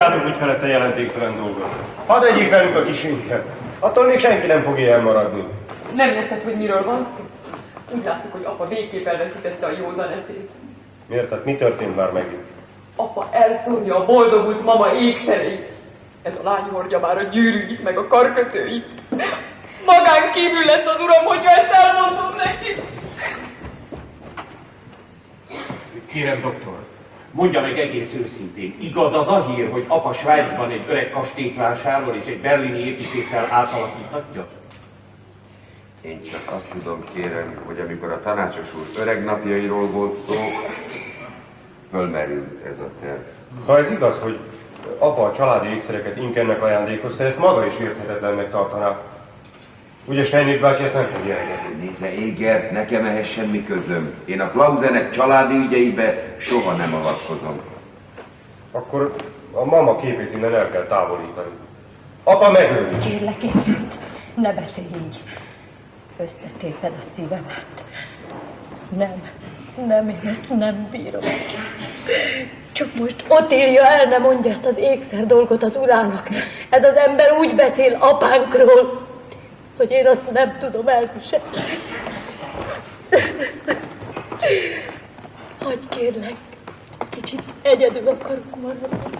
hagyjátok úgyfel ezt a jelentéktelen dolgot. Hadd egyik velük a kisénket. Attól még senki nem fog ilyen maradni. Nem érted, hogy miről van szó? Úgy látszik, hogy apa végképp elveszítette a józan eszét. Miért? Tehát mi történt már megint? Apa elszórja a boldogult mama ékszereit. Ez a lány hordja már a gyűrűit, meg a karkötőit. Magán kívül lesz az uram, hogyha ezt elmondom neki. Kérem, doktor, mondja meg egész őszintén, igaz az a hír, hogy apa Svájcban egy öreg kastélyt vásárol és egy berlini építéssel átalakíthatja? Én csak azt tudom, kérem, hogy amikor a tanácsos úr öreg napjairól volt szó, fölmerült ez a terv. Ha ez igaz, hogy apa a családi ékszereket Inkennek ajándékozta, ezt maga is érthetetlennek tartaná. Ugye Steinitz bácsi ezt nem fogja engedni. Nézze, Égert, nekem ehhez semmi közöm. Én a Klausenek családi ügyeibe soha nem avatkozom. Akkor a mama képét innen el kell távolítani. Apa megöli. Kérlek, Égert, ne beszélj így. Összetéped a szívemet. Nem, én ezt nem bírom. Csak most Otília el ne mondja ezt az ékszer dolgot az urának. Ez az ember úgy beszél apánkról, hogy én azt nem tudom elviselni. Hagyj, kérlek, kicsit egyedül akarok maradni.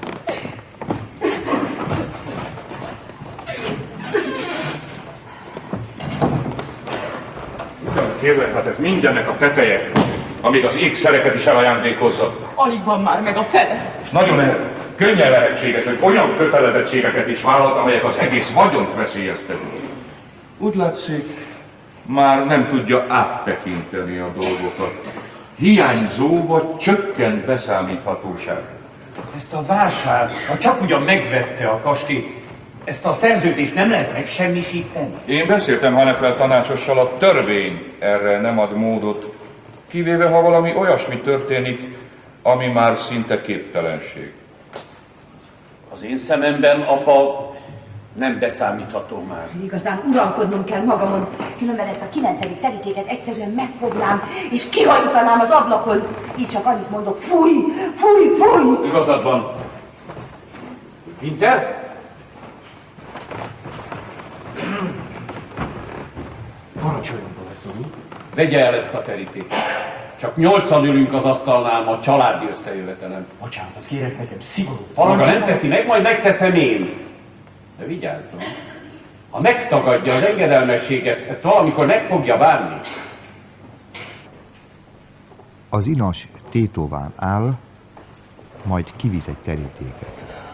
Kérlek, hát ez mindennek a teteje, amíg az ékszereket is elajándékozza. Alig van már meg a fele. Nagyon könnyen lehetséges, hogy olyan kötelezettségeket is vállalt, amelyek az egész vagyont veszélyeztetik. Úgy látszik, már nem tudja áttekinteni a dolgokat. Hiányzó vagy csökkent beszámíthatóság. Ezt a vásár, ha csak ugyan megvette a kastélyt, ezt a szerződést nem lehet megsemmisíteni? Én beszéltem Hanefel tanácsossal, a törvény erre nem ad módot, kivéve ha valami olyasmi történik, ami már szinte képtelenség. Az én szememben apa nem beszámítható már. Igazán uralkodnom kell magamon, különben ezt a 9. terítéket egyszerűen megfognám, és kihajtanám az ablakon. Így csak annyit mondok, fúj, fúj, fúj! Igazad van. Winter? Parancsoljon, professzor úr. Vegye el ezt a terítéket. Csak 8-an ülünk az asztalnál ma családi összejövetelen. Bocsánatot kérek, nekem szigorú Maga nem teszi meg, majd megteszem én. De vigyázzon. Ha megtagadja az engedelmességet, ezt valamikor meg fogja bánni. Az inas tétován áll, majd kivisz egy terítéket.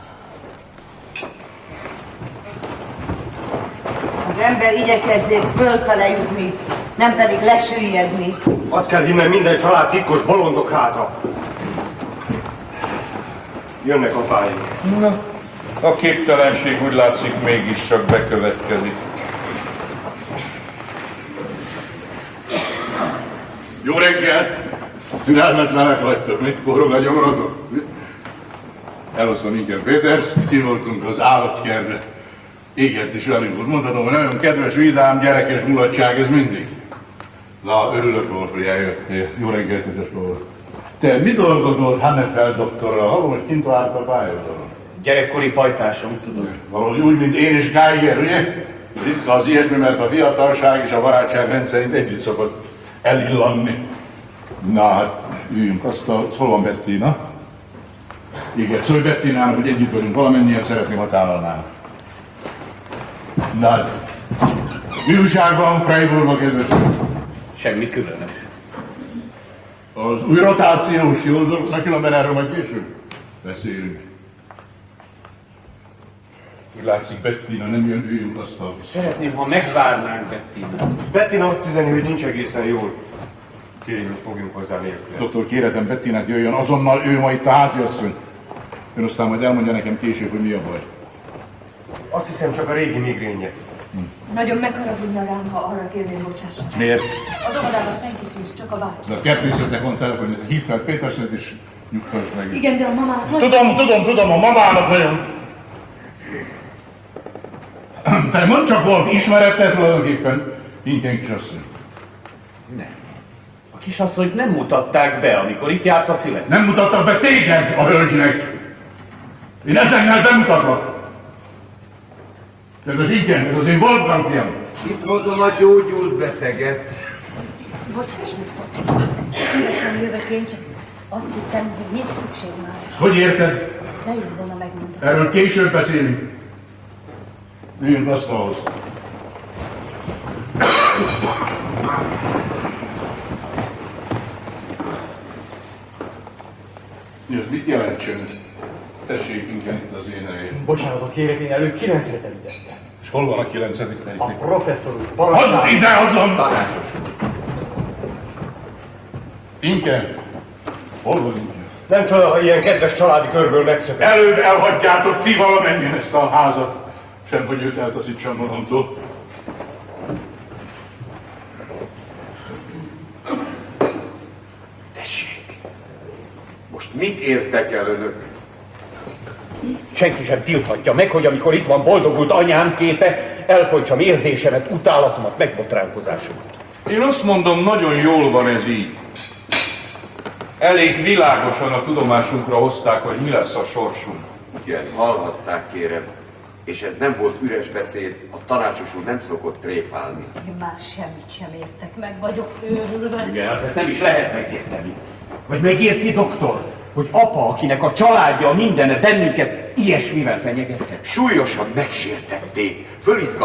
Az ember igyekezzék fölfele jutni, nem pedig lesüllyedni. Azt kell hinnem, minden család titkos bolondok háza. Jönnek a pályák. Na, a képtelenség úgy látszik mégiscsak bekövetkezik. Jó reggelt! Türelmetlenek vagytok, mit forog a gyomrotok? Elosztom Inker Péterst, ki voltunk az állatkertbe. Égert is velünk volt. Mondhatom, hogy nagyon kedves, vidám, gyerekes mulatság ez mindig. Na, örülök volt, hogy eljöttél. Jó reggelt, Péter Flóra. Te mi dolgozol Hanefel doktorral? Hallom, hogy kint várt a pályaudvaron. Gyerekkori pajtásom, tudod. Valahogy úgy, mint én és Geiger, ugye? Ritka az ilyesmi, mert a fiatalság és a barátság rendszerint együtt szokott elillanni. Na, hát üljünk asztalt. Hol van Bettina? Igen, szólj Bettinának, hogy együtt vagyunk, valamennyien szeretném, ha tálalnának. Na, hát, mi újság van Freiburgban, kedves? Semmi különös. Az új rotációs jól dolgoznak, különben erről majd később beszélünk. Úgy látszik, Bettina nem jön, üljünk asztal. Szeretném, ha megvárnánk Bettina. Bettina azt üzeni, hogy nincs egészen jól. Kérjük, hogy fogjunk hozzá nélkül. Doktor, kérhetem Bettinát jöjjön azonnal, ő ma itt a háziasszony. Ön aztán majd elmondja nekem később, hogy mi a baj. Azt hiszem, csak a régi migrénje. Nagyon megharagudna rám, ha arra kérném, bocsássanak. Miért? Az óvodában senki sincs, csak a bácsi. De a kertészetnek van telefon, hív fel Péterset és nyugtass meg. Igen, de a mamának Tudom, a mamának nagyon. Te mondd csak, Wolf, ismerettel tulajdonképpen Inken kisasszony. Nem. A kisasszonyt nem mutatták be, amikor itt járt a szület. Nem mutattak be téged a hölgynek. Én ezennel bemutatlak. Kedves igen, ez az én Wolfgang fiam. Itt hozom a gyógyult beteget. Bocsáss meg, szívesen jövök én, csak azt hittem, hogy nincs szükség már. Hogy érted? Nehéz volna megmondani. Erről később beszélünk. Üljünk asztalhoz. Mi az, mit jelentsen ez? Tessék inkább itt az én helyem. Bocsánatot kérek, én előbb 9-re terítettem. És hol van a 9. A teríték? professzor úr, Hozd ide, azon! Tanácsos úr. Inken? Hol van Inken? Nem csoda, ha ilyen kedves családi körből megszökött. Előbb elhagyjátok ti valamennyien ezt a házat, sem hogy őt eltaszítsam magamtól. Tessék. Most mit értek el önök? Senki sem tilthatja meg, hogy amikor itt van boldogult anyám képe, elfontsam érzésemet, utálatomat, megbotránkozásomat. Én azt mondom, nagyon jól van ez így. Elég világosan a tudomásunkra hozták, hogy mi lesz a sorsunk. Igen, hallhatták, kérem. És ez nem volt üres beszéd, a tanácsos úr nem szokott tréfálni. Én már semmit sem értek, meg vagyok őrülve. Igen, hát ezt nem is lehet megérteni. Vagy megérti, doktor, hogy apa, akinek a családja, mindene bennünket ilyesmivel fenyegethet? Súlyosan megsértették, fölizgatták.